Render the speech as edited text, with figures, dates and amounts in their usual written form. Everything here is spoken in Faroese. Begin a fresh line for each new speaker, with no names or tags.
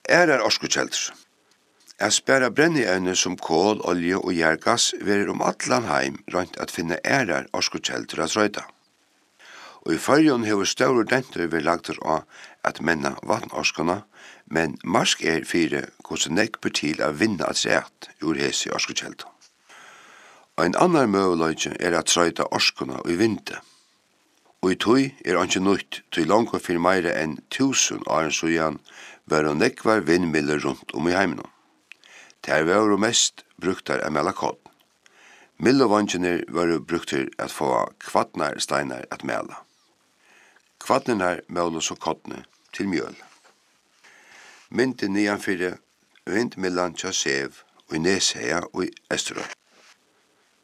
orskukjelder. Jeg spærer brenneevne som kål, olje og jærgass verer atlan heim rønt at finne orskukjelder at røyda. Og i fargen hever større denter vi lagter av at menna vatnorskana, men marsk fire hvordan nekber til å vinne at rett ur hese orskukjelder. Ein annar møguleik at trøyta orskuna og i vinde. Og i tøy ikke nøyt til langt for meire enn 1000 år siden var og nekvar vindmiller rundt i heimen. Der var mest bruktar av mela kål. Millovangener var bruktar at få kvattnar steinar at mela. Kvattnar mæla så kottne til mjøl. Mynte nianfyrir vindmillan tja sev og i Nesheia og i Esterøy.